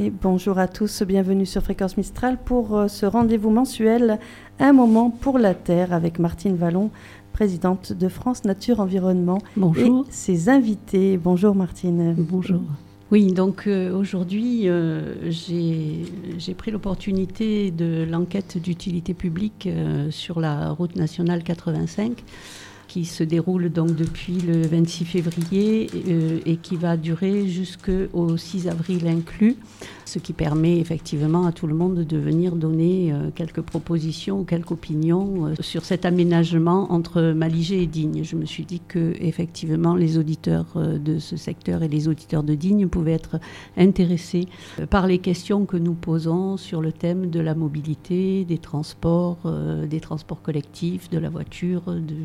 Et bonjour à tous, bienvenue sur Fréquence Mistral pour ce rendez-vous mensuel Un moment pour la Terre avec Martine Vallon, présidente de France Nature Environnement. Bonjour. Et ses invités. Bonjour Martine. Bonjour. Oui, donc aujourd'hui, j'ai pris l'opportunité de l'enquête d'utilité publique sur la route nationale 85 qui se déroule donc depuis le 26 février et qui va durer jusqu'au 6 avril inclus, ce qui permet effectivement à tout le monde de venir donner quelques propositions ou quelques opinions sur cet aménagement entre Malijai et Digne. Je me suis dit que effectivement les auditeurs de ce secteur et les auditeurs de Digne pouvaient être intéressés par les questions que nous posons sur le thème de la mobilité, des transports collectifs, de la voiture,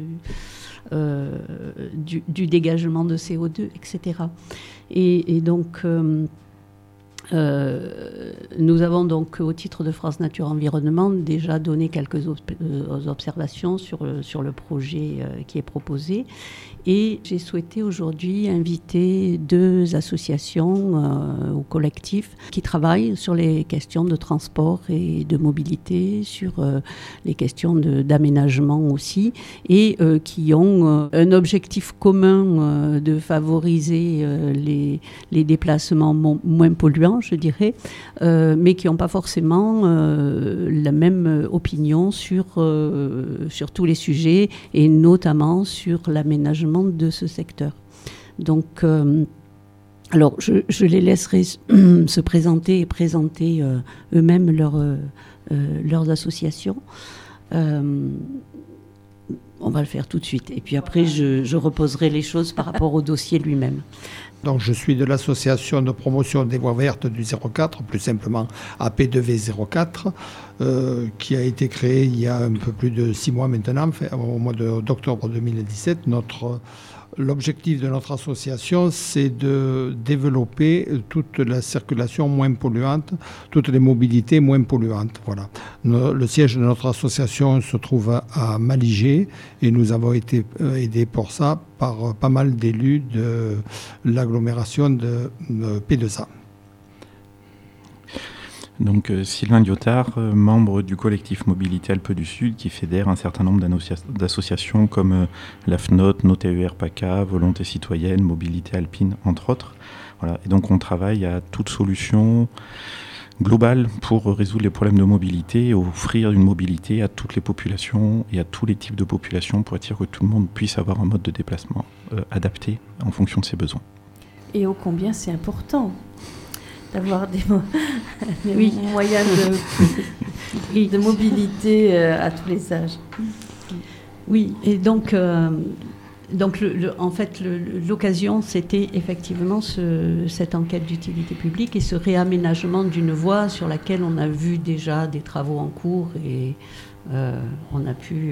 du dégagement de CO2, etc. Et donc, nous avons donc, au titre de France Nature Environnement, déjà donné quelques observations sur le projet qui est proposé. Et j'ai souhaité aujourd'hui inviter deux associations ou collectifs qui travaillent sur les questions de transport et de mobilité, sur les questions d'aménagement aussi, et qui ont un objectif commun de favoriser les déplacements moins polluants, je dirais, mais qui n'ont pas forcément la même opinion sur tous les sujets, et notamment sur l'aménagement de ce secteur. Donc, alors, je les laisserai se présenter et présenter eux-mêmes leurs associations. On va le faire tout de suite. Et puis après, je reposerai les choses par rapport au dossier lui-même. Donc, je suis de l'association de promotion des voies vertes du 04, plus simplement AP2V 04, qui a été créée il y a un peu plus de 6 mois maintenant, au mois d'octobre 2017. L'objectif de notre association, c'est de développer toute la circulation moins polluante, toutes les mobilités moins polluantes. Voilà. Le siège de notre association se trouve à Malijai et nous avons été aidés pour ça par pas mal d'élus de l'agglomération de P2A. Donc Sylvain Lyotard, membre du collectif Mobilité Alpes du Sud, qui fédère un certain nombre d'associations comme la FNOT, NoTER PACA, Volonté Citoyenne, Mobilité Alpine, entre autres. Voilà. Et donc on travaille à toute solution globale pour résoudre les problèmes de mobilité et offrir une mobilité à toutes les populations et à tous les types de populations pour être sûr que tout le monde puisse avoir un mode de déplacement adapté en fonction de ses besoins. Et ô combien c'est important d'avoir des moyens de mobilité à tous les âges. Oui, et donc en fait, l'occasion, c'était effectivement cette enquête d'utilité publique et ce réaménagement d'une voie sur laquelle on a vu déjà des travaux en cours et on a pu...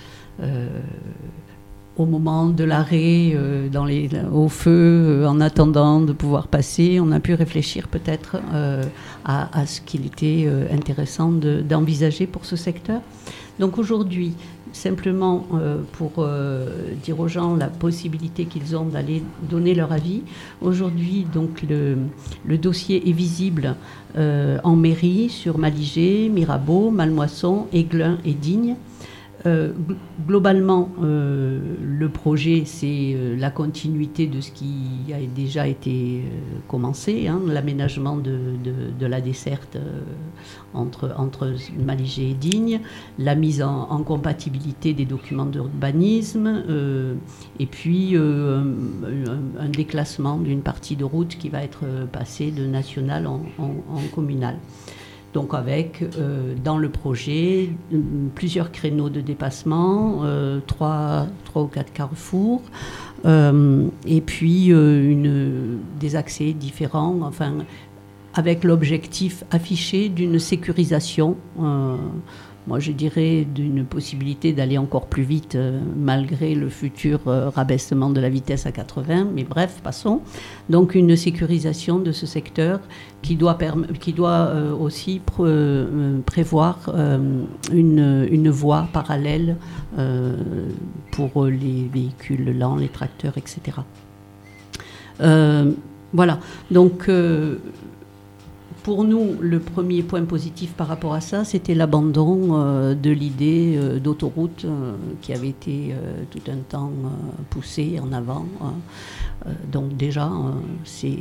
au moment de l'arrêt, au feu, en attendant de pouvoir passer, on a pu réfléchir peut-être à ce qu'il était intéressant d'envisager pour ce secteur. Donc aujourd'hui, simplement pour dire aux gens la possibilité qu'ils ont d'aller donner leur avis, aujourd'hui, donc, le dossier est visible en mairie sur Malijai, Mirabeau, Mallemoisson, Aiglun et Digne. Globalement, le projet, c'est la continuité de ce qui a déjà été commencé, l'aménagement de la desserte entre Malijai et Digne, la mise en compatibilité des documents d'urbanisme, et puis un déclassement d'une partie de route qui va être passée de national en communal. Donc avec, dans le projet, plusieurs créneaux de dépassement, 3 ou 4 carrefours, et puis des accès différents, enfin, avec l'objectif affiché d'une sécurisation, moi je dirais d'une possibilité d'aller encore plus vite malgré le futur rabaissement de la vitesse à 80, mais bref, passons. Donc une sécurisation de ce secteur qui doit aussi prévoir une voie parallèle pour les véhicules lents, les tracteurs, etc. Voilà, donc... pour nous, le premier point positif par rapport à ça, c'était l'abandon de l'idée d'autoroute qui avait été tout un temps poussée en avant. Donc déjà, c'est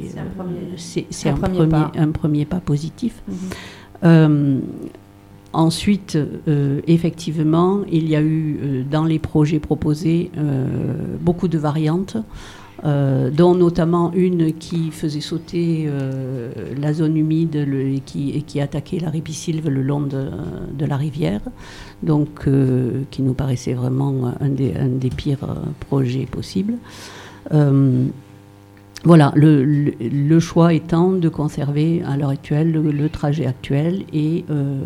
un premier pas positif. Ensuite, effectivement, il y a eu dans les projets proposés beaucoup de variantes, dont notamment une qui faisait sauter la zone humide et qui attaquait la ripisylve le long de la rivière, donc qui nous paraissait vraiment un des pires projets possibles. Voilà, le choix étant de conserver à l'heure actuelle le trajet actuel et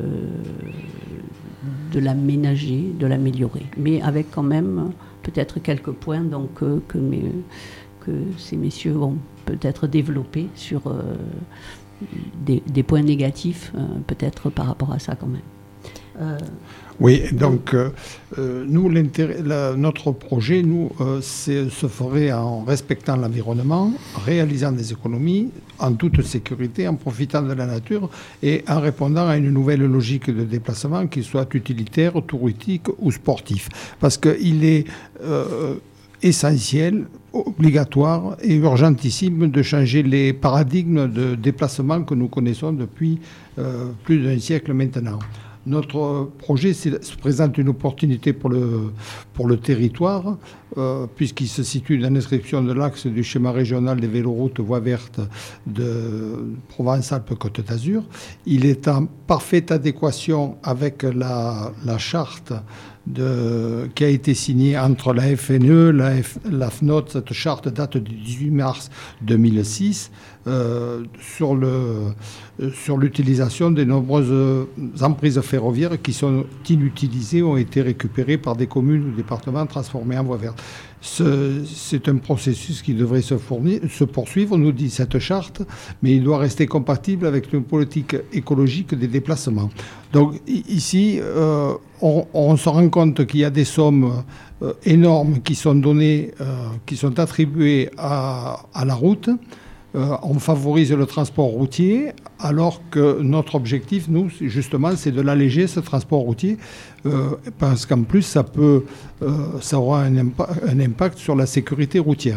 de l'aménager, de l'améliorer, mais avec quand même peut-être quelques points donc, que ces messieurs vont peut-être développer sur des points négatifs, peut-être par rapport à ça quand même. Oui, donc nous, notre projet, se ferait en respectant l'environnement, réalisant des économies, en toute sécurité, en profitant de la nature et en répondant à une nouvelle logique de déplacement, qu'il soit utilitaire, touristique ou sportif. Parce qu'il est essentiel, obligatoire et urgentissime de changer les paradigmes de déplacement que nous connaissons depuis plus d'un siècle maintenant. Notre projet se présente une opportunité pour le territoire, puisqu'il se situe dans l'inscription de l'axe du schéma régional des véloroutes voies vertes de Provence-Alpes-Côte d'Azur. Il est en parfaite adéquation avec la charte qui a été signée entre la FNE, la FNOT. Cette charte date du 18 mars 2006 sur l'utilisation des nombreuses emprises ferroviaires qui sont inutilisées, ont été récupérées par des communes ou départements transformées en voies vertes. C'est un processus qui devrait se poursuivre, nous dit cette charte, mais il doit rester compatible avec une politique écologique des déplacements. Donc ici, on se rend compte qu'il y a des sommes énormes qui sont données, qui sont attribuées à la route. On favorise le transport routier, alors que notre objectif, nous, justement, c'est de l'alléger, ce transport routier, parce qu'en plus, ça aura un impact sur la sécurité routière.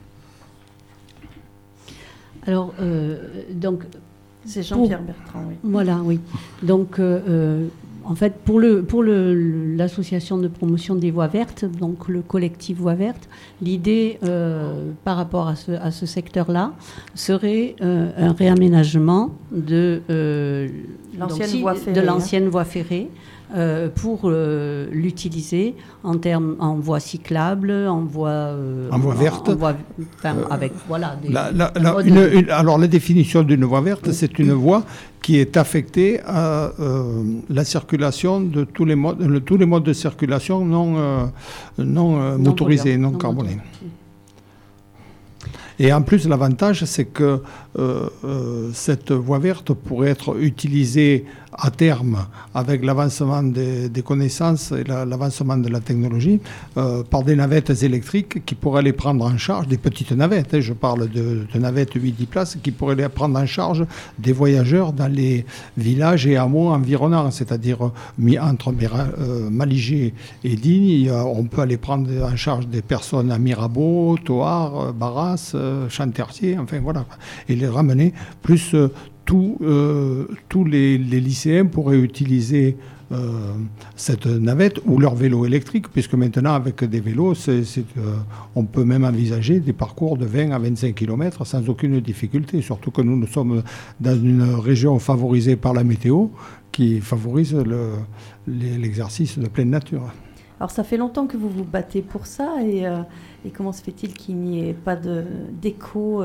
Alors, donc... C'est Jean-Pierre Bertrand, oui. Voilà, oui. Donc... en fait, pour l'association de promotion des voies vertes, donc le collectif Voies vertes, l'idée par rapport à ce secteur-là serait un réaménagement de l'ancienne voie ferrée pour l'utiliser en voie cyclable, en voie verte. Avec voilà. Alors la définition d'une voie verte, c'est une voie qui est affectée à la circulation de tous les modes de circulation non motorisés, non carbonés. Et en plus, l'avantage, c'est que cette voie verte pourrait être utilisée à terme, avec l'avancement des connaissances et l'avancement de la technologie, par des navettes électriques qui pourraient les prendre en charge, des petites navettes, je parle de navettes 8-10 places, qui pourraient les prendre en charge des voyageurs dans les villages et hameaux environnants, c'est-à-dire entre Maligé et Digne. On peut aller prendre en charge des personnes à Mirabeau, Thoard, Barras, Chantercier, enfin voilà, et les ramener, plus tous les lycéens pourraient utiliser cette navette ou leur vélo électrique, puisque maintenant, avec des vélos, on peut même envisager des parcours de 20 à 25 km sans aucune difficulté, surtout que nous sommes dans une région favorisée par la météo, qui favorise l'exercice de pleine nature. Alors, ça fait longtemps que vous vous battez pour ça, et comment se fait-il qu'il n'y ait pas d'écho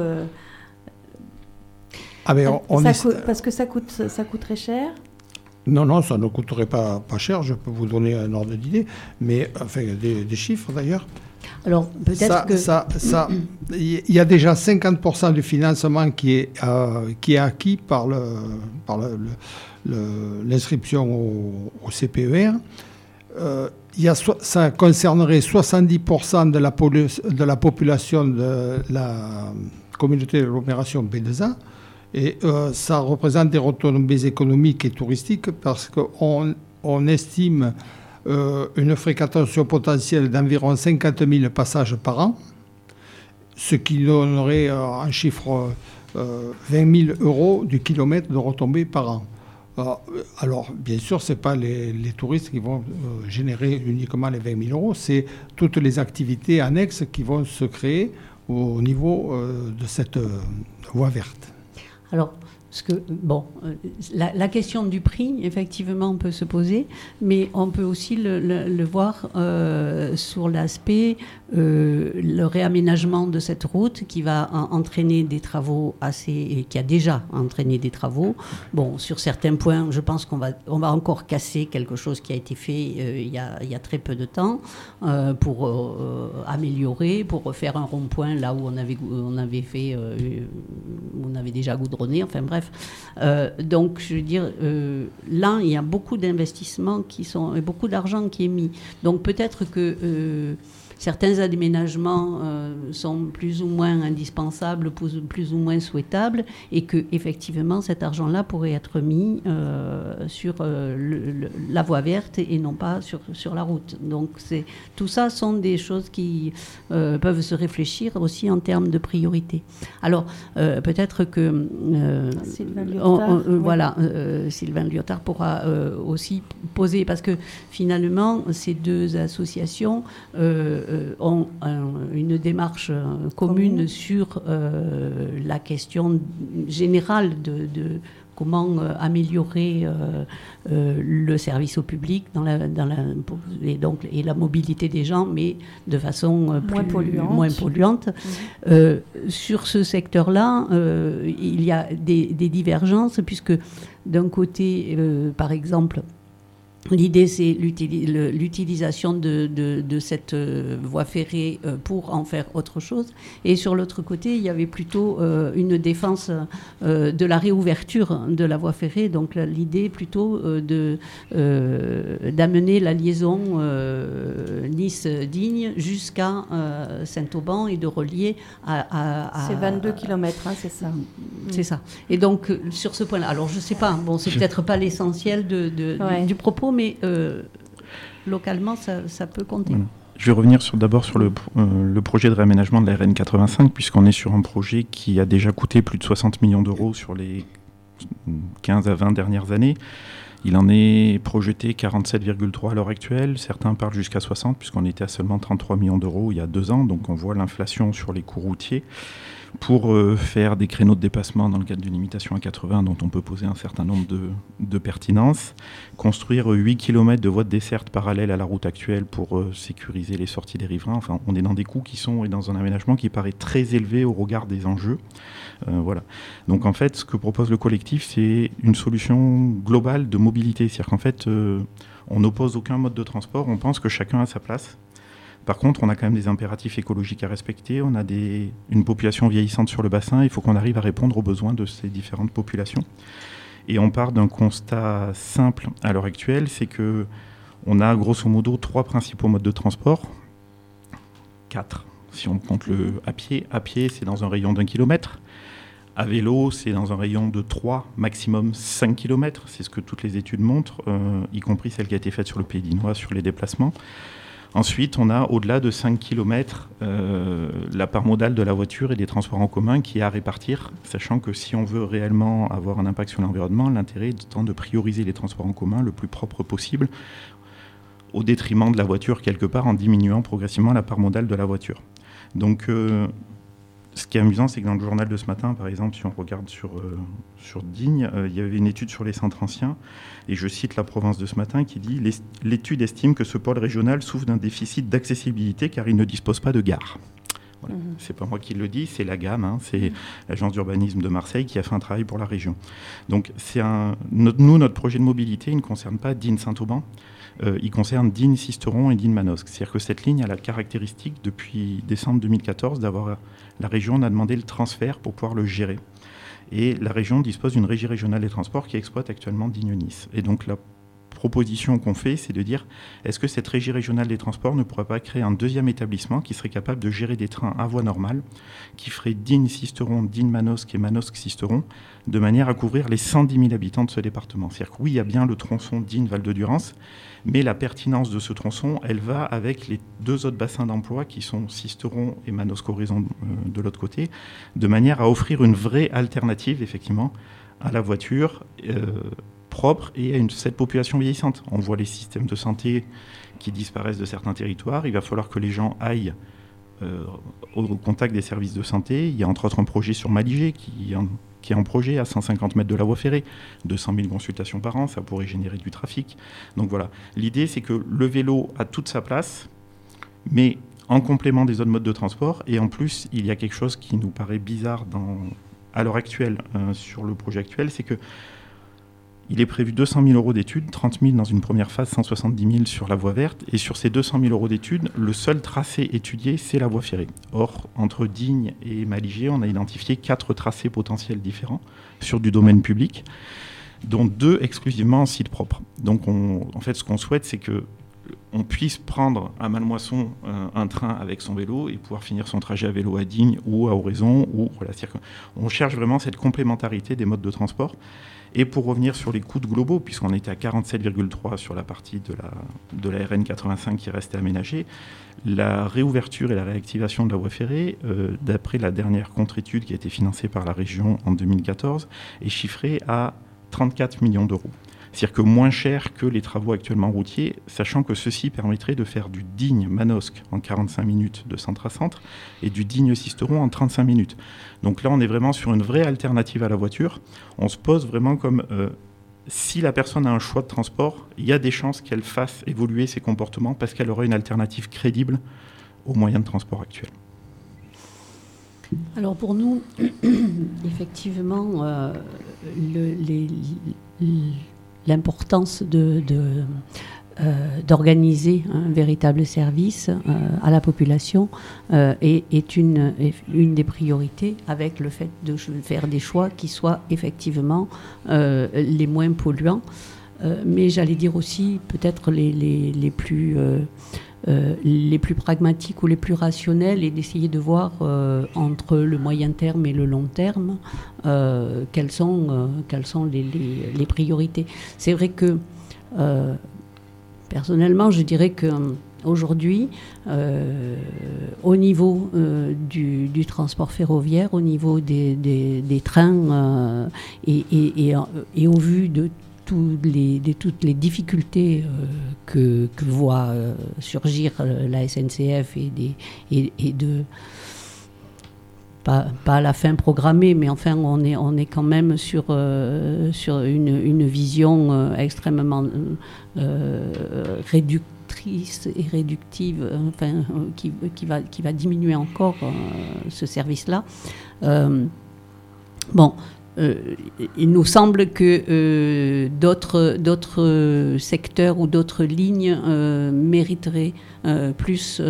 parce que ça coûterait cher? Non, ça ne coûterait pas cher. Je peux vous donner un ordre d'idée, mais enfin des chiffres d'ailleurs. Alors peut-être il y a déjà 50% du financement qui est acquis par l'inscription au CPER. Ça concernerait 70% de la population de la communauté d'agglomération B2A. Et ça représente des retombées économiques et touristiques parce qu'on estime une fréquentation potentielle d'environ 50 000 passages par an, ce qui donnerait en chiffre 20 000 euros du kilomètre de retombées par an. Alors, bien sûr, ce n'est pas les touristes qui vont générer uniquement les 20 000 euros, c'est toutes les activités annexes qui vont se créer au niveau de cette voie verte. Alors, la question du prix, effectivement, peut se poser, mais on peut aussi le voir sur l'aspect, le réaménagement de cette route qui va entraîner des travaux qui a déjà entraîné des travaux. Bon, sur certains points, je pense qu'on va encore casser quelque chose qui a été fait il y a très peu de temps pour améliorer, pour refaire un rond-point là où on avait déjà goudronné, enfin bref. Donc, je veux dire, là, il y a beaucoup d'investissements et beaucoup d'argent qui est mis. Donc, peut-être que certains aménagements sont plus ou moins indispensables, plus ou moins souhaitables, et que effectivement, cet argent-là pourrait être mis sur la voie verte et non pas sur la route. Donc, tout ça sont des choses qui peuvent se réfléchir aussi en termes de priorité. Alors, peut-être que Sylvain Lyotard, Sylvain Lyotard pourra aussi poser, parce que finalement, ces deux associations ont une démarche commune sur la question générale de comment améliorer le service au public et la mobilité des gens, mais de façon moins polluante. Sur ce secteur-là, il y a des divergences, puisque d'un côté, par exemple, l'idée, c'est l'utilisation de cette voie ferrée pour en faire autre chose. Et sur l'autre côté, il y avait plutôt une défense de la réouverture de la voie ferrée. Donc l'idée plutôt d'amener la liaison Nice-Digne jusqu'à Saint-Auban et de relier à c'est 22 km, hein, c'est ça. C'est ça. Et donc, sur ce point-là, alors je ne sais pas, c'est peut-être pas l'essentiel du propos, mais localement, ça peut compter. Voilà. Je vais revenir d'abord sur le projet de réaménagement de la RN 85, puisqu'on est sur un projet qui a déjà coûté plus de 60 millions d'euros sur les 15 à 20 dernières années. Il en est projeté 47,3 à l'heure actuelle. Certains parlent jusqu'à 60, puisqu'on était à seulement 33 millions d'euros il y a 2 ans. Donc on voit l'inflation sur les coûts routiers. Pour faire des créneaux de dépassement dans le cadre d'une limitation à 80 dont on peut poser un certain nombre de pertinences, construire 8 km de voies de desserte parallèles à la route actuelle pour sécuriser les sorties des riverains. Enfin, on est dans des coûts et dans un aménagement qui paraît très élevé au regard des enjeux. Voilà. Donc en fait, ce que propose le collectif, c'est une solution globale de mobilité. C'est-à-dire qu'en fait, on n'oppose aucun mode de transport, on pense que chacun a sa place. Par contre, on a quand même des impératifs écologiques à respecter, on a une population vieillissante sur le bassin, il faut qu'on arrive à répondre aux besoins de ces différentes populations. Et on part d'un constat simple à l'heure actuelle, c'est qu'on a grosso modo 3 principaux modes de transport, 4 si on compte le à pied. À pied, c'est dans un rayon d'1 kilomètre. À vélo, c'est dans un rayon de 3, maximum 5 km, c'est ce que toutes les études montrent, y compris celle qui a été faite sur le Pays d'Inois, sur les déplacements. Ensuite, on a au-delà de 5 km la part modale de la voiture et des transports en commun qui est à répartir, sachant que si on veut réellement avoir un impact sur l'environnement, l'intérêt étant de prioriser les transports en commun le plus propre possible, au détriment de la voiture quelque part, en diminuant progressivement la part modale de la voiture. Donc, ce qui est amusant, c'est que dans le journal de ce matin, par exemple, si on regarde sur Digne, il y avait une étude sur les centres anciens, et je cite la Provence de ce matin qui dit « L'étude estime que ce pôle régional souffre d'un déficit d'accessibilité car il ne dispose pas de gare ». Voilà. C'est pas moi qui le dis, c'est la GAM, c'est l'agence d'urbanisme de Marseille qui a fait un travail pour la région. Donc notre projet de mobilité, il ne concerne pas Digne-Saint-Auban, il concerne Digne-Sisteron et Digne-Manosque. C'est-à-dire que cette ligne a la caractéristique, depuis décembre 2014, la région en a demandé le transfert pour pouvoir le gérer. Et la région dispose d'une régie régionale des transports qui exploite actuellement Digne-Nice. Et donc proposition qu'on fait, c'est de dire, est-ce que cette régie régionale des transports ne pourrait pas créer un deuxième établissement qui serait capable de gérer des trains à voie normale, qui ferait Digne-Sisteron, Digne-Manosque et Manosque-Sisteron, de manière à couvrir les 110 000 habitants de ce département. C'est-à-dire que oui, il y a bien le tronçon Digne-Val-de-Durance, mais la pertinence de ce tronçon, elle va avec les deux autres bassins d'emploi qui sont Sisteron et Manosque-Horizon de l'autre côté, de manière à offrir une vraie alternative, effectivement, à la voiture propre et à cette population vieillissante. On voit les systèmes de santé qui disparaissent de certains territoires. Il va falloir que les gens aillent au contact des services de santé. Il y a entre autres un projet sur Maligé qui est en projet à 150 mètres de la voie ferrée. 200 000 consultations par an, ça pourrait générer du trafic. Donc voilà, l'idée c'est que le vélo a toute sa place, mais en complément des autres modes de transport. Et en plus, il y a quelque chose qui nous paraît bizarre à l'heure actuelle, sur le projet actuel, c'est que il est prévu 200 000 euros d'études, 30 000 dans une première phase, 170 000 sur la voie verte. Et sur ces 200 000 euros d'études, le seul tracé étudié, c'est la voie ferrée. Or, entre Digne et Maligé, on a identifié 4 tracés potentiels différents sur du domaine public, dont 2 exclusivement en site propre. Donc, en fait, ce qu'on souhaite, c'est qu'on puisse prendre à Mallemoisson un train avec son vélo et pouvoir finir son trajet à vélo à Digne ou à Oraison. Voilà, c'est-à-dire qu'on cherche vraiment cette complémentarité des modes de transport. Et pour revenir sur les coûts globaux, puisqu'on était à 47,3 sur la partie de la RN 85 qui restait aménagée, la réouverture et la réactivation de la voie ferrée, d'après la dernière contre-étude qui a été financée par la région en 2014, est chiffrée à 34 millions d'euros. C'est-à-dire que moins cher que les travaux actuellement routiers, sachant que ceci permettrait de faire du Digne-Manosque en 45 minutes de centre à centre et du Digne-Sisteron en 35 minutes. Donc là, on est vraiment sur une vraie alternative à la voiture. On se pose vraiment comme si la personne a un choix de transport, il y a des chances qu'elle fasse évoluer ses comportements parce qu'elle aura une alternative crédible aux moyens de transport actuels. Alors pour nous, effectivement, l'importance d'organiser un véritable service à la population est une des priorités, avec le fait de faire des choix qui soient effectivement les moins polluants, mais j'allais dire aussi peut-être les plus pragmatiques ou les plus rationnels, et d'essayer de voir entre le moyen terme et le long terme quelles sont les priorités. C'est vrai que personnellement, je dirais qu'aujourd'hui, au niveau du transport ferroviaire, au niveau des trains et au vu de toutes les difficultés que voit surgir la SNCF et de pas à la fin programmée, mais enfin on est quand même sur une vision extrêmement réductrice et réductive, enfin qui va diminuer encore ce service-là. Il nous semble que d'autres secteurs ou d'autres lignes mériteraient plus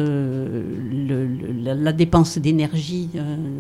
la dépense d'énergie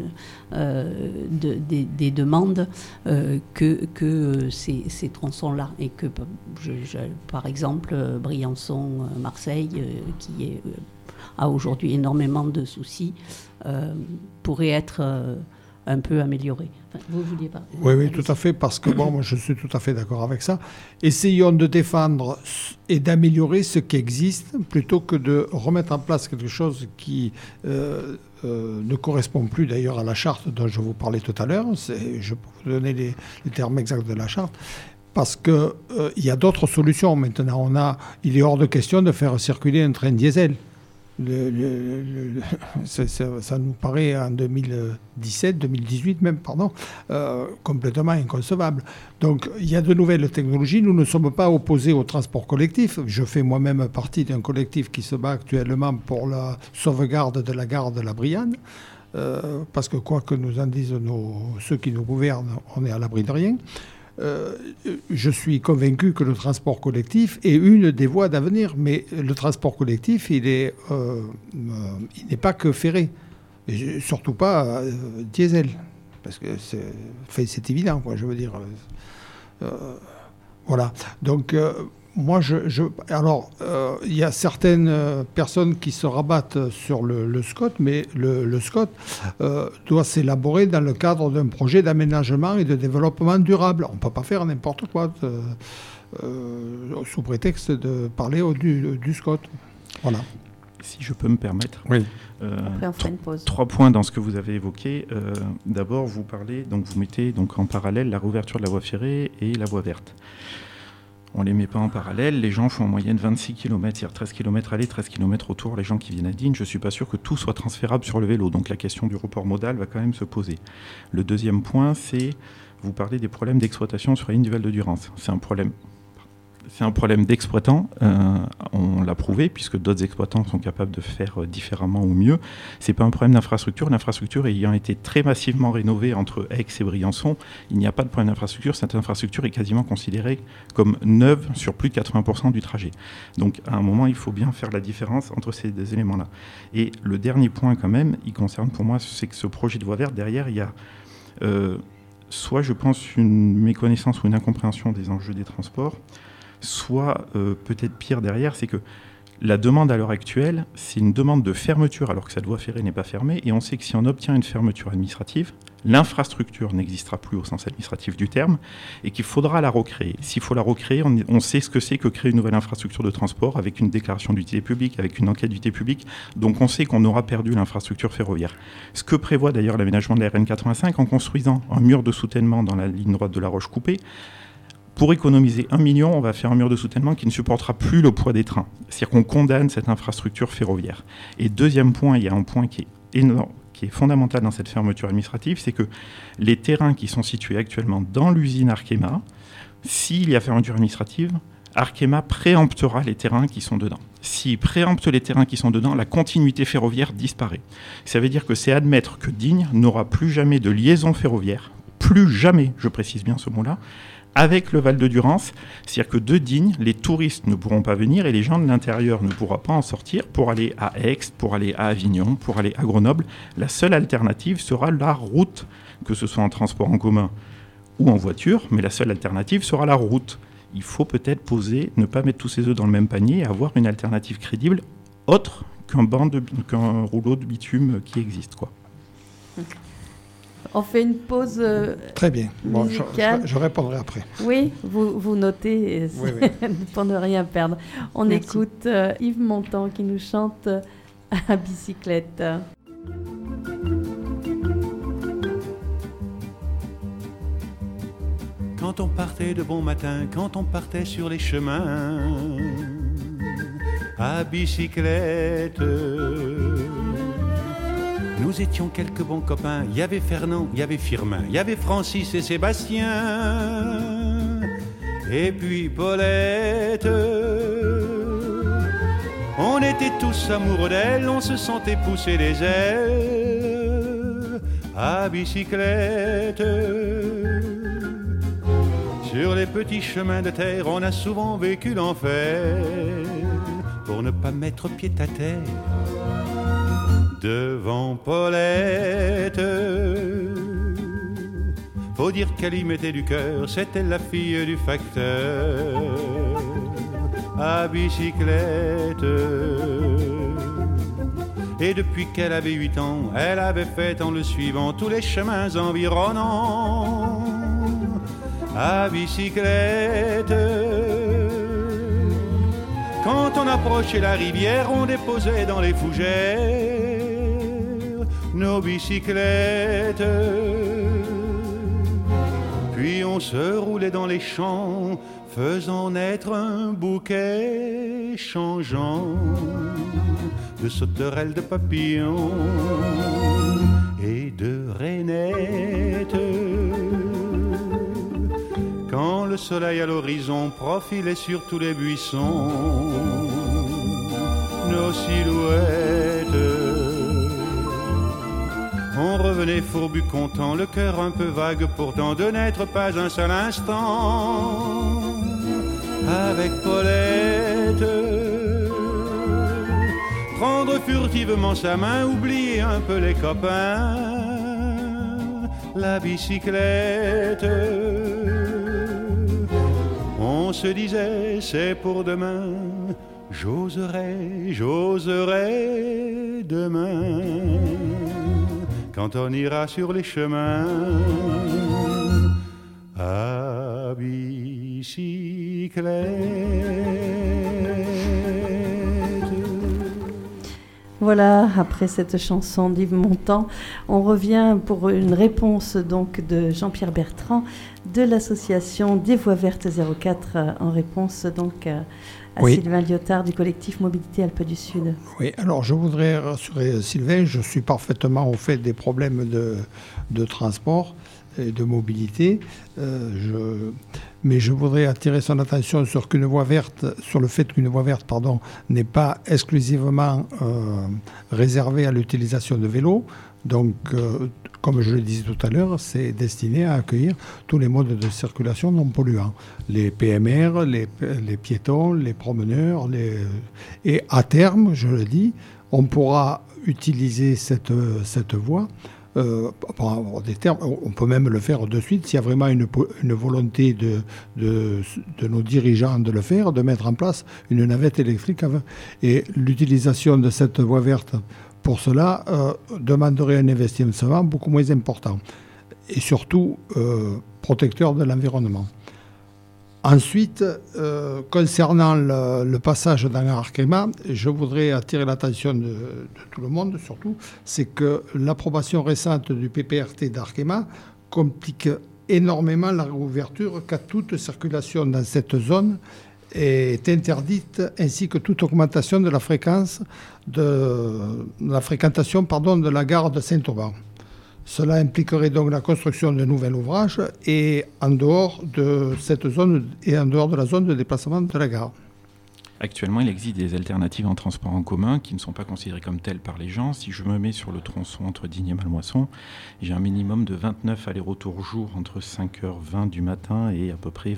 des demandes que ces tronçons-là. Et que, par exemple, Briançon-Marseille, qui a aujourd'hui énormément de soucis, pourrait être un peu amélioré. Enfin, vous vouliez pas. Oui, tout à fait, parce que moi je suis tout à fait d'accord avec ça. Essayons de défendre et d'améliorer ce qui existe plutôt que de remettre en place quelque chose qui ne correspond plus d'ailleurs à la charte dont je vous parlais tout à l'heure. Je peux vous donner les termes exacts de la charte. Parce qu'il y a d'autres solutions maintenant. Il est hors de question de faire circuler un train diesel. Ça nous paraît en 2018 même, complètement inconcevable. Donc il y a de nouvelles technologies. Nous ne sommes pas opposés au transport collectif. Je fais moi-même partie d'un collectif qui se bat actuellement pour la sauvegarde de la gare de la Brianne. Parce que quoi que nous en disent ceux qui nous gouvernent, on est à l'abri de rien. Je suis convaincu que le transport collectif est une des voies d'avenir, mais le transport collectif, il n'est pas que ferré, et surtout pas diesel, parce que c'est évident, quoi, je veux dire. Voilà. Donc, Moi, il y a certaines personnes qui se rabattent sur le SCOT, mais le SCOT doit s'élaborer dans le cadre d'un projet d'aménagement et de développement durable. On ne peut pas faire n'importe quoi sous prétexte de parler du SCOT. Voilà. Si je peux me permettre. Oui. Après, on fera une pause. 3 points dans ce que vous avez évoqué. D'abord, vous mettez en parallèle la réouverture de la voie ferrée et la voie verte. On ne les met pas en parallèle. Les gens font en moyenne 26 km, c'est-à-dire 13 km aller, 13 km retour. Les gens qui viennent à Digne, je ne suis pas sûr que tout soit transférable sur le vélo. Donc la question du report modal va quand même se poser. Le deuxième point, c'est, vous parlez des problèmes d'exploitation sur la ligne du Val-de-Durance. C'est un problème d'exploitant, on l'a prouvé, puisque d'autres exploitants sont capables de faire différemment ou mieux. Ce n'est pas un problème d'infrastructure. L'infrastructure ayant été très massivement rénovée entre Aix et Briançon, il n'y a pas de problème d'infrastructure. Cette infrastructure est quasiment considérée comme neuve sur plus de 80% du trajet. Donc à un moment, il faut bien faire la différence entre ces deux éléments-là. Et le dernier point quand même, il concerne pour moi, c'est que ce projet de voie verte, derrière, il y a soit, je pense, une méconnaissance ou une incompréhension des enjeux des transports, soit peut-être pire derrière, c'est que la demande à l'heure actuelle, c'est une demande de fermeture alors que cette voie ferrée n'est pas fermée, et on sait que si on obtient une fermeture administrative, l'infrastructure n'existera plus au sens administratif du terme, et qu'il faudra la recréer. S'il faut la recréer, on sait ce que c'est que créer une nouvelle infrastructure de transport avec une déclaration d'utilité publique, avec une enquête d'utilité publique, donc on sait qu'on aura perdu l'infrastructure ferroviaire. Ce que prévoit d'ailleurs l'aménagement de la RN 85 en construisant un mur de soutènement dans la ligne droite de la Roche-Coupée. Pour économiser 1 million, on va faire un mur de soutènement qui ne supportera plus le poids des trains. C'est-à-dire qu'on condamne cette infrastructure ferroviaire. Et deuxième point, il y a un point qui est énorme, qui est fondamental dans cette fermeture administrative, c'est que les terrains qui sont situés actuellement dans l'usine Arkema, s'il y a fermeture administrative, Arkema préemptera les terrains qui sont dedans. S'il préempte les terrains qui sont dedans, la continuité ferroviaire disparaît. Ça veut dire que c'est admettre que Digne n'aura plus jamais de liaison ferroviaire, plus jamais, je précise bien ce mot-là, avec le Val-de-Durance, c'est-à-dire que de Digne, les touristes ne pourront pas venir et les gens de l'intérieur ne pourront pas en sortir pour aller à Aix, pour aller à Avignon, pour aller à Grenoble. La seule alternative sera la route, que ce soit en transport en commun ou en voiture, mais la seule alternative sera la route. Il faut peut-être ne pas mettre tous ses œufs dans le même panier et avoir une alternative crédible autre qu'un rouleau de bitume qui existe, quoi. On fait une pause très bien. Bon, musicale. Je répondrai après. Oui, vous notez oui. pour ne rien perdre. On Merci. Écoute Yves Montand qui nous chante à bicyclette. Quand on partait de bon matin, quand on partait sur les chemins à bicyclette, nous étions quelques bons copains. Il y avait Fernand, il y avait Firmin, il y avait Francis et Sébastien, et puis Paulette. On était tous amoureux d'elle, on se sentait pousser les ailes à bicyclette. Sur les petits chemins de terre, on a souvent vécu l'enfer pour ne pas mettre pied à terre devant Paulette. Faut dire qu'elle y mettait du cœur, c'était la fille du facteur à bicyclette. Et depuis qu'elle avait 8 ans, elle avait fait en le suivant tous les chemins environnants à bicyclette. Quand on approchait la rivière, on déposait dans les fougères nos bicyclettes. Puis on se roulait dans les champs, faisant naître un bouquet changeant de sauterelles, de papillons et de rainettes. Quand le soleil à l'horizon profilait sur tous les buissons nos silhouettes, on revenait fourbu content, le cœur un peu vague pourtant de n'être pas un seul instant avec Paulette. Prendre furtivement sa main, oublier un peu les copains, la bicyclette. On se disait c'est pour demain, j'oserai demain, quand on ira sur les chemins à bicyclette. Voilà, après cette chanson d'Yves Montand, on revient pour une réponse donc de Jean-Pierre Bertrand de l'association des Voies Vertes 04, en réponse donc à Sylvain Lyotard du collectif Mobilité Alpes du Sud. Oui, alors je voudrais rassurer Sylvain, je suis parfaitement au fait des problèmes de transport et de mobilité, mais je voudrais attirer son attention sur le fait qu'une voie verte n'est pas exclusivement réservée à l'utilisation de vélos. Donc, comme je le disais tout à l'heure, c'est destiné à accueillir tous les modes de circulation non polluants. Les PMR, les piétons, les promeneurs, et à terme, je le dis, on pourra utiliser cette voie. Pour avoir des termes, on peut même le faire de suite s'il y a vraiment une volonté de nos dirigeants de le faire, de mettre en place une navette électrique. Et l'utilisation de cette voie verte pour cela demanderait un investissement beaucoup moins important et surtout protecteur de l'environnement. Ensuite, concernant le passage dans Arkema, je voudrais attirer l'attention de tout le monde, surtout, c'est que l'approbation récente du PPRT d'Arkema complique énormément la réouverture, car toute circulation dans cette zone est interdite, ainsi que toute augmentation de la fréquentation de la gare de Saint-Auban. Cela impliquerait donc la construction de nouveaux ouvrages et en dehors de cette zone et en dehors de la zone de déplacement de la gare. Actuellement, il existe des alternatives en transport en commun qui ne sont pas considérées comme telles par les gens. Si je me mets sur le tronçon entre Digne et Malmoisson, j'ai un minimum de 29 allers-retours jour entre 5h20 du matin et à peu près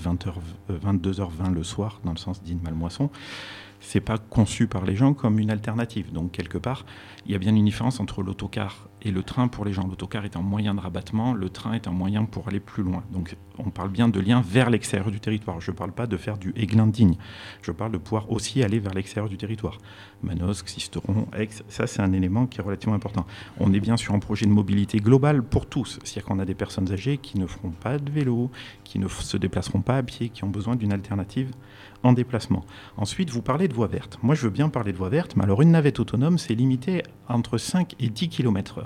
22h20 le soir dans le sens Digne-Malmoisson. C'est pas conçu par les gens comme une alternative. Donc, quelque part, il y a bien une différence entre l'autocar et le train pour les gens. L'autocar est un moyen de rabattement, le train est un moyen pour aller plus loin. Donc, on parle bien de lien vers l'extérieur du territoire. Je ne parle pas de faire du Aiglun-Digne. Je parle de pouvoir aussi aller vers l'extérieur du territoire. Manosque, Sisteron, Aix, ça, c'est un élément qui est relativement important. On est bien sur un projet de mobilité globale pour tous. C'est-à-dire qu'on a des personnes âgées qui ne feront pas de vélo, qui ne se déplaceront pas à pied, qui ont besoin d'une alternative en déplacement. Ensuite, vous parlez de voies vertes. Moi, je veux bien parler de voies vertes, mais alors une navette autonome, c'est limité entre 5 et 10 km/h.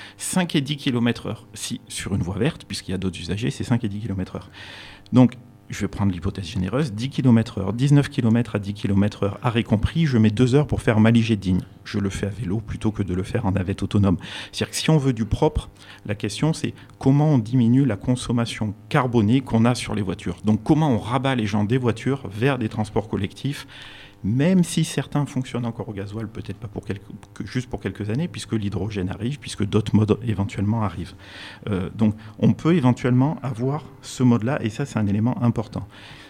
5 et 10 km/h, si sur une voie verte, puisqu'il y a d'autres usagers, c'est 5 et 10 km/h. Donc, je vais prendre l'hypothèse généreuse, 10 km/h, 19 km à 10 km/h, arrêt compris, je mets 2 heures pour faire Maligé-Digne. Je le fais à vélo plutôt que de le faire en navette autonome. C'est-à-dire que si on veut du propre, la question c'est comment on diminue la consommation carbonée qu'on a sur les voitures. Donc comment on rabat les gens des voitures vers des transports collectifs, même si certains fonctionnent encore au gasoil, peut-être pas juste pour quelques années, puisque l'hydrogène arrive, puisque d'autres modes éventuellement arrivent. Donc on peut éventuellement avoir ce mode-là, et ça c'est un élément important.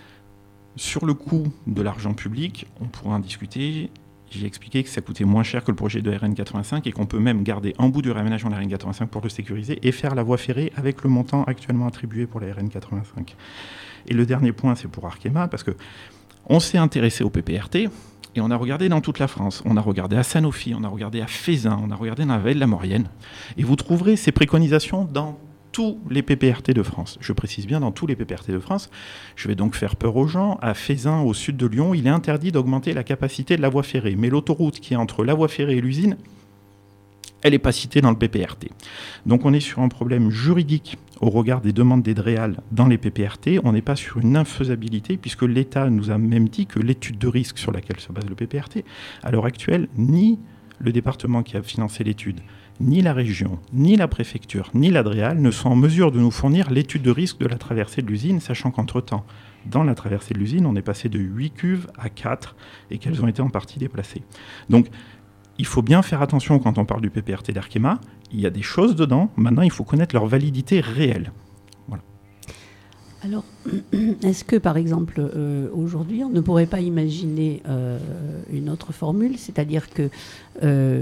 Sur le coût de l'argent public, on pourra en discuter. J'ai expliqué que ça coûtait moins cher que le projet de RN85 et qu'on peut même garder en bout du réaménagement de la RN85 pour le sécuriser et faire la voie ferrée avec le montant actuellement attribué pour la RN85. Et le dernier point, c'est pour Arkema, parce que on s'est intéressé au PPRT et on a regardé dans toute la France. On a regardé à Sanofi, on a regardé à Feyzin, on a regardé dans la vallée de la Maurienne. Et vous trouverez ces préconisations dans tous les PPRT de France. Je précise bien dans tous les PPRT de France. Je vais donc faire peur aux gens. À Feyzin, au sud de Lyon, il est interdit d'augmenter la capacité de la voie ferrée. Mais l'autoroute qui est entre la voie ferrée et l'usine, elle n'est pas citée dans le PPRT. Donc on est sur un problème juridique au regard des demandes des DREAL dans les PPRT. On n'est pas sur une infaisabilité puisque l'État nous a même dit que l'étude de risque sur laquelle se base le PPRT, à l'heure actuelle, ni le département qui a financé l'étude, ni la région, ni la préfecture, ni la DREAL ne sont en mesure de nous fournir l'étude de risque de la traversée de l'usine, sachant qu'entre-temps, dans la traversée de l'usine, on est passé de 8 cuves à 4 et qu'elles ont été en partie déplacées. Donc, il faut bien faire attention quand on parle du PPRT d'Arkema. Il y a des choses dedans. Maintenant, il faut connaître leur validité réelle. Voilà. Alors, est-ce que, par exemple, aujourd'hui, on ne pourrait pas imaginer une autre formule, c'est-à-dire que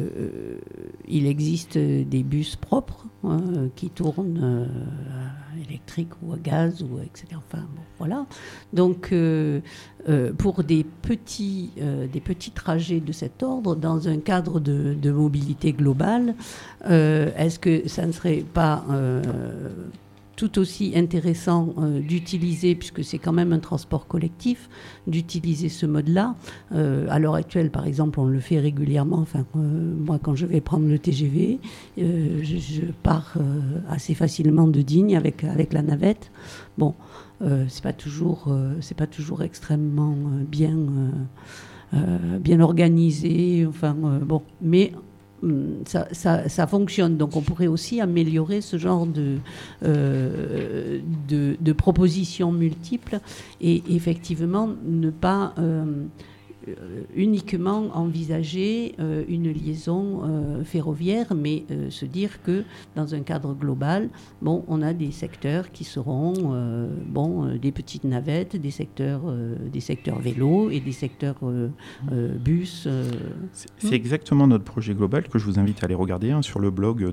il existe des bus propres qui tournent à électrique ou à gaz, ou etc. Enfin, bon, voilà. Donc, pour des petits trajets de cet ordre, dans un cadre de mobilité globale, est-ce que ça ne serait pas tout aussi intéressant d'utiliser, puisque c'est quand même un transport collectif, d'utiliser ce mode-là. À l'heure actuelle, par exemple, on le fait régulièrement. Enfin, moi, quand je vais prendre le TGV, je pars assez facilement de Digne avec la navette. Bon, c'est pas toujours extrêmement bien organisé. Enfin, bon, mais ça fonctionne. Donc on pourrait aussi améliorer ce genre de propositions multiples et effectivement ne pas uniquement envisager une liaison ferroviaire, mais se dire que dans un cadre global, bon, on a des secteurs qui seront des petites navettes, des secteurs vélos et des secteurs bus. C'est exactement notre projet global que je vous invite à aller regarder sur le blog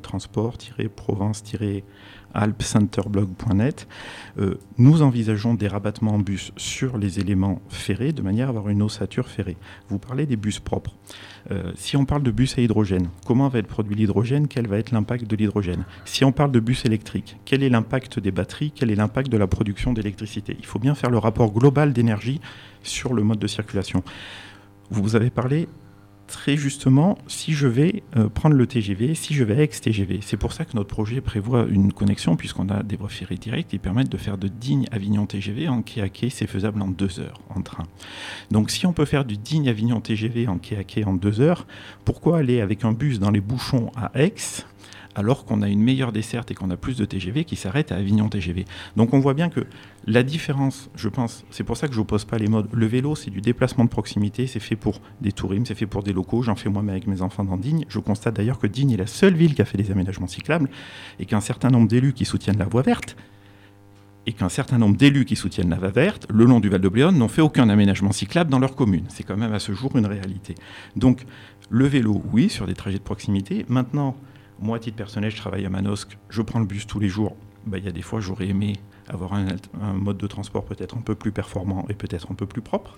transport-provence-alpescenterblog.net. Nous envisageons des rabattements en bus sur les éléments ferrés de manière à avoir une ossature ferrée. Vous parlez des bus propres. Si on parle de bus à hydrogène, comment va être produit l'hydrogène? Quel va être l'impact de l'hydrogène? Si on parle de bus électriques, quel est l'impact des batteries? Quel est l'impact de la production d'électricité? Il faut bien faire le rapport global d'énergie sur le mode de circulation. Vous avez parlé très justement, si je vais prendre le TGV, si je vais à Aix-TGV. C'est pour ça que notre projet prévoit une connexion, puisqu'on a des voies ferrées directes qui permettent de faire de Digne-Avignon-TGV en quai à quai, c'est faisable en 2 heures en train. Donc si on peut faire du Digne-Avignon-TGV en quai à quai en 2 heures, pourquoi aller avec un bus dans les bouchons à Aix alors qu'on a une meilleure desserte et qu'on a plus de TGV qui s'arrêtent à Avignon TGV. Donc on voit bien que la différence, je pense, c'est pour ça que je n'oppose pas les modes. Le vélo, c'est du déplacement de proximité, c'est fait pour des tourismes, c'est fait pour des locaux, j'en fais moi-même avec mes enfants dans Digne. Je constate d'ailleurs que Digne est la seule ville qui a fait des aménagements cyclables et qu'un certain nombre d'élus qui soutiennent la voie verte le long du Val de Bléone, n'ont fait aucun aménagement cyclable dans leur commune. C'est quand même à ce jour une réalité. Donc le vélo, oui, sur des trajets de proximité. Maintenant, moi, à titre personnel, je travaille à Manosque, je prends le bus tous les jours. Il y a des fois, j'aurais aimé avoir un mode de transport peut-être un peu plus performant et peut-être un peu plus propre.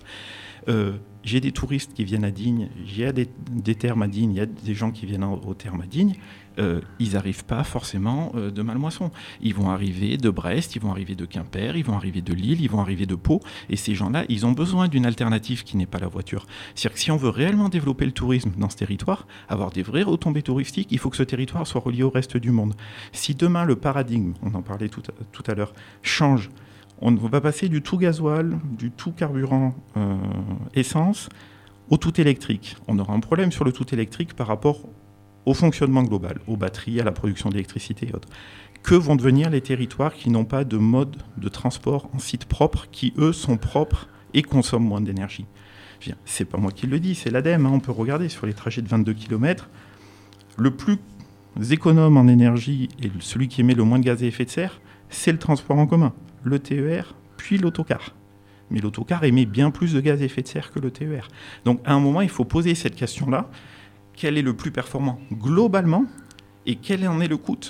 J'ai des touristes qui viennent à Digne, il y a des thermes à Digne, il y a des gens qui viennent au therme à Digne. Ils n'arrivent pas forcément de Mallemoisson. Ils vont arriver de Brest, ils vont arriver de Quimper, ils vont arriver de Lille, ils vont arriver de Pau. Et ces gens-là, ils ont besoin d'une alternative qui n'est pas la voiture. C'est-à-dire que si on veut réellement développer le tourisme dans ce territoire, avoir des vraies retombées touristiques, il faut que ce territoire soit relié au reste du monde. Si demain le paradigme, on en parlait tout à l'heure, change, on va passer du tout gasoil, du tout carburant essence, au tout électrique. On aura un problème sur le tout électrique par rapport au fonctionnement global, aux batteries, à la production d'électricité et autres. Que vont devenir les territoires qui n'ont pas de mode de transport en site propre, qui eux sont propres et consomment moins d'énergie? C'est pas moi qui le dis, c'est l'ADEME. On peut regarder sur les trajets de 22 km. Le plus économe en énergie et celui qui émet le moins de gaz à effet de serre, c'est le transport en commun, le TER, puis l'autocar. Mais l'autocar émet bien plus de gaz à effet de serre que le TER. Donc à un moment, il faut poser cette question-là. Quel est le plus performant globalement et quel en est le coût?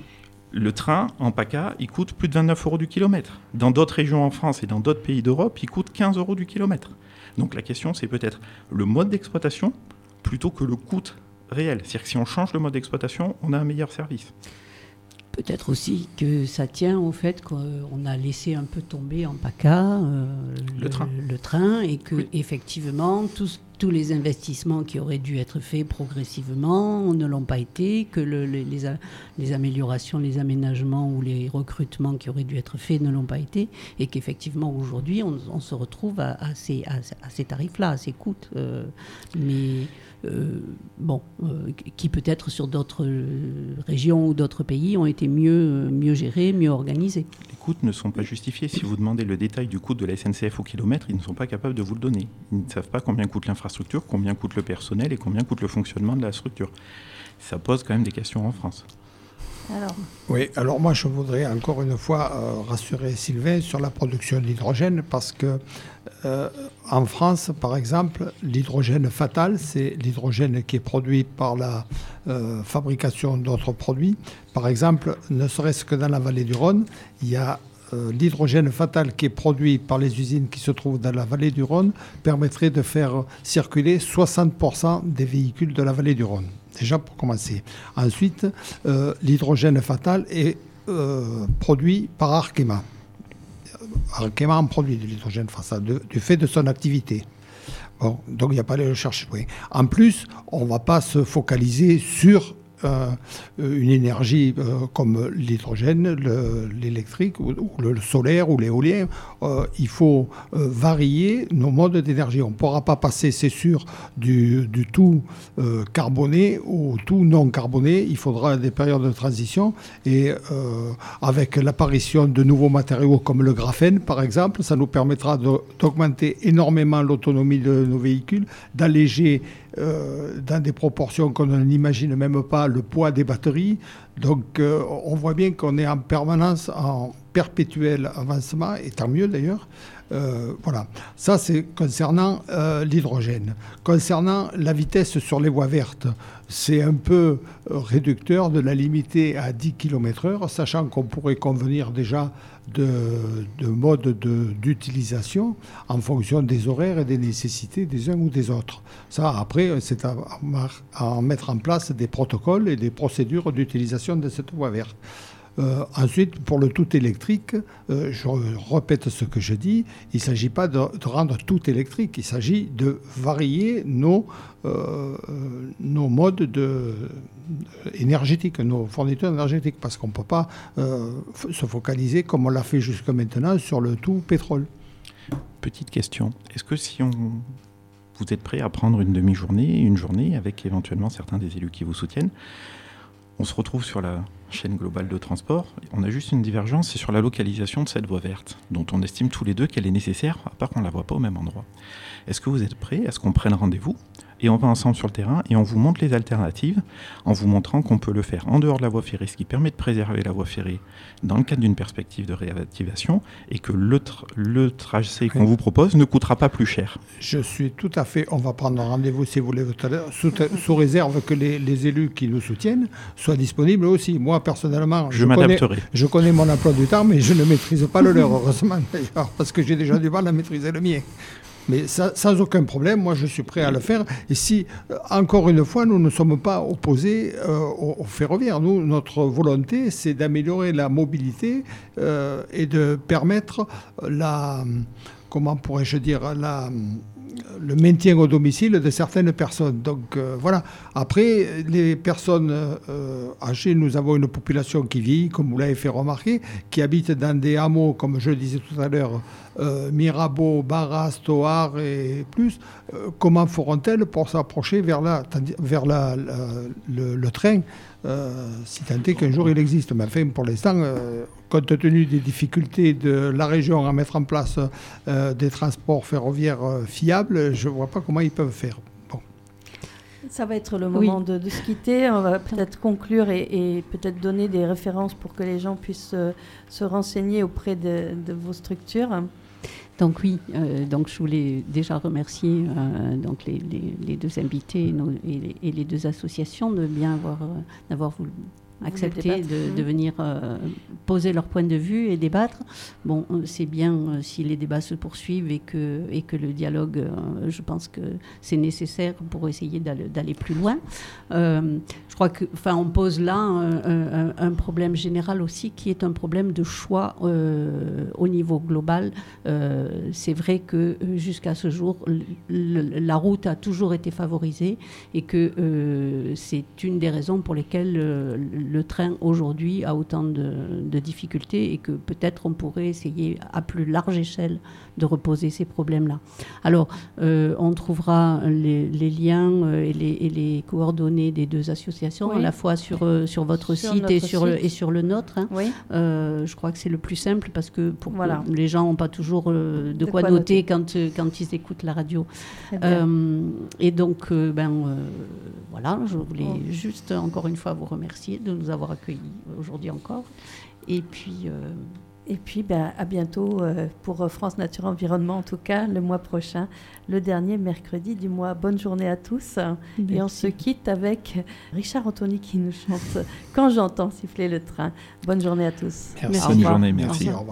Le train en PACA, il coûte plus de 29 € du kilomètre. Dans d'autres régions en France et dans d'autres pays d'Europe, il coûte 15 € du kilomètre. Donc la question, c'est peut-être le mode d'exploitation plutôt que le coût réel. C'est-à-dire que si on change le mode d'exploitation, on a un meilleur service. Peut-être aussi que ça tient au fait qu'on a laissé un peu tomber en PACA le train et que effectivement tous les investissements qui auraient dû être faits progressivement ne l'ont pas été, que les améliorations, les aménagements ou les recrutements qui auraient dû être faits ne l'ont pas été, et qu'effectivement aujourd'hui on se retrouve à ces tarifs-là, à ces coûts. Qui peut-être sur d'autres régions ou d'autres pays ont été mieux gérés, mieux organisés. Les coûts ne sont pas justifiés. Si vous demandez le détail du coût de la SNCF au kilomètre, ils ne sont pas capables de vous le donner. Ils ne savent pas combien coûte l'infrastructure, combien coûte le personnel et combien coûte le fonctionnement de la structure. Ça pose quand même des questions en France. Alors. Oui, alors moi je voudrais encore une fois rassurer Sylvain sur la production d'hydrogène parce que en France, par exemple, l'hydrogène fatal, c'est l'hydrogène qui est produit par la fabrication d'autres produits. Par exemple, ne serait-ce que dans la vallée du Rhône, il y a l'hydrogène fatal qui est produit par les usines qui se trouvent dans la vallée du Rhône permettrait de faire circuler 60% des véhicules de la vallée du Rhône. Déjà pour commencer. Ensuite, l'hydrogène fatal est produit par Arkema. Arkema en produit de l'hydrogène fatal du fait de son activité. Bon, donc il n'y a pas à aller le chercher loin. En plus, on ne va pas se focaliser sur une énergie comme l'hydrogène, l'électrique ou le solaire ou l'éolien. Il faut varier nos modes d'énergie. On ne pourra pas passer, c'est sûr, du tout carboné au tout non carboné. Il faudra des périodes de transition et avec l'apparition de nouveaux matériaux comme le graphène, par exemple, ça nous permettra d'augmenter énormément l'autonomie de nos véhicules, d'alléger dans des proportions qu'on n'imagine même pas le poids des batteries. Donc on voit bien qu'on est en permanence, en perpétuel avancement, et tant mieux d'ailleurs. Voilà, ça c'est concernant l'hydrogène. Concernant la vitesse sur les voies vertes, c'est un peu réducteur de la limiter à 10 km/h, sachant qu'on pourrait convenir déjà de modes d'utilisation en fonction des horaires et des nécessités des uns ou des autres. Ça, après, c'est à mettre en place des protocoles et des procédures d'utilisation de cette voie verte. Ensuite, pour le tout électrique, je répète ce que je dis, il ne s'agit pas de rendre tout électrique, il s'agit de varier nos modes énergétiques, nos fournitures énergétiques, parce qu'on ne peut pas se focaliser, comme on l'a fait jusqu'à maintenant, sur le tout pétrole. Petite question, est-ce que vous êtes prêt à prendre une demi-journée, une journée, avec éventuellement certains des élus qui vous soutiennent? On se retrouve sur la chaîne globale de transport. On a juste une divergence, c'est sur la localisation de cette voie verte, dont on estime tous les deux qu'elle est nécessaire, à part qu'on ne la voit pas au même endroit. Est-ce que vous êtes prêts à ce qu'on prenne rendez-vous et on va ensemble sur le terrain et on vous montre les alternatives en vous montrant qu'on peut le faire en dehors de la voie ferrée, ce qui permet de préserver la voie ferrée dans le cadre d'une perspective de réactivation et que le tracé qu'on vous propose ne coûtera pas plus cher. Je suis tout à fait... On va prendre rendez-vous, si vous voulez, tout à l'heure, sous réserve que les élus qui nous soutiennent soient disponibles aussi. Moi, personnellement, je connais mon emploi du temps, mais je ne maîtrise pas le leur, heureusement d'ailleurs, parce que j'ai déjà du mal à maîtriser le mien. Mais sans aucun problème, moi je suis prêt à le faire. Et si, encore une fois, nous ne sommes pas opposés au ferroviaire. Nous, notre volonté, c'est d'améliorer la mobilité et de permettre comment pourrais-je dire, le maintien au domicile de certaines personnes. Donc voilà. Après, les personnes âgées, nous avons une population qui vieillit, comme vous l'avez fait remarquer, qui habite dans des hameaux, comme je le disais tout à l'heure, Mirabeau, Barras, Toar et plus. Comment feront-elles pour s'approcher vers le train, si tant est qu'un jour il existe? Mais enfin, pour l'instant, compte tenu des difficultés de la région à mettre en place des transports ferroviaires fiables, je ne vois pas comment ils peuvent faire. Bon. Ça va être le moment de se quitter. On va peut-être conclure et peut-être donner des références pour que les gens puissent se renseigner auprès de vos structures. Donc oui, donc je voulais déjà remercier donc les deux invités et les deux associations de bien d'avoir voulu accepter de venir poser leur point de vue et débattre. Bon, c'est bien si les débats se poursuivent et que le dialogue, je pense que c'est nécessaire pour essayer d'aller plus loin. Je crois que, on pose là un problème général aussi qui est un problème de choix au niveau global. C'est vrai que jusqu'à ce jour, la route a toujours été favorisée et que c'est une des raisons pour lesquelles le train aujourd'hui a autant de difficultés et que peut-être on pourrait essayer à plus large échelle de reposer ces problèmes-là. Alors, on trouvera les liens et les coordonnées des deux associations, à la fois sur votre site et sur le nôtre. Hein. Oui. Je crois que c'est le plus simple parce que que les gens n'ont pas toujours de quoi noter quand ils écoutent la radio. Et donc, voilà, je voulais juste encore une fois vous remercier de nous avoir accueillis aujourd'hui encore. Et puis, à bientôt pour France Nature Environnement, en tout cas, le mois prochain, le dernier mercredi du mois. Bonne journée à tous. Merci. Et on se quitte avec Richard Anthony qui nous chante « Quand j'entends siffler le train ». Bonne journée à tous. Merci. Bonne journée, merci. Au revoir.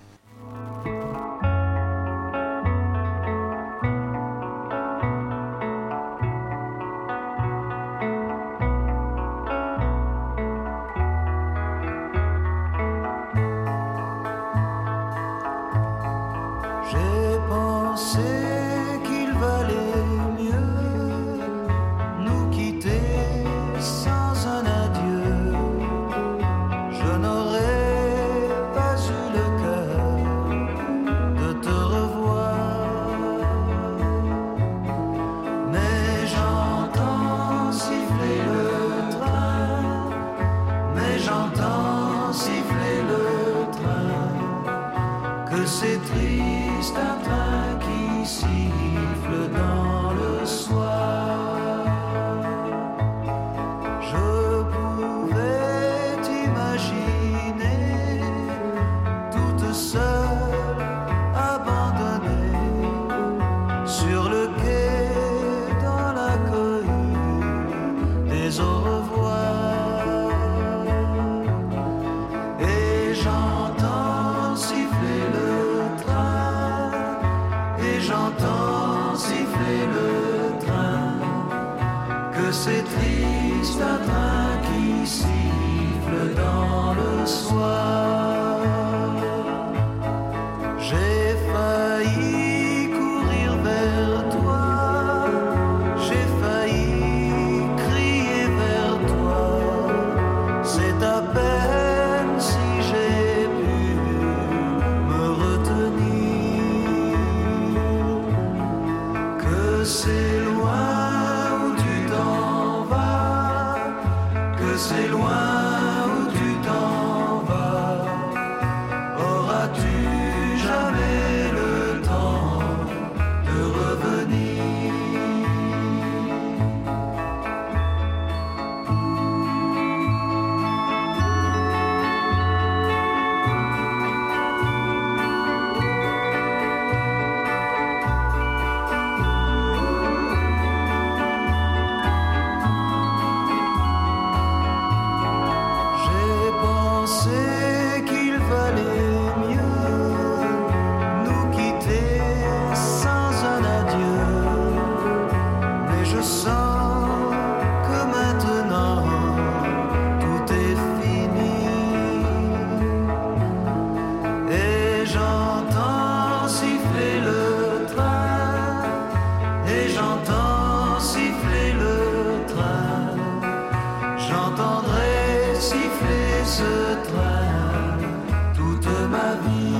C'est triste un train qui siffle dans le soir. J'ai failli courir vers toi, j'ai failli crier vers toi. C'est à peine si j'ai pu me retenir, que c'est loin. C'est loin où tu t'en vas. Auras-tu jamais le temps de revenir? Ce train toute ma vie.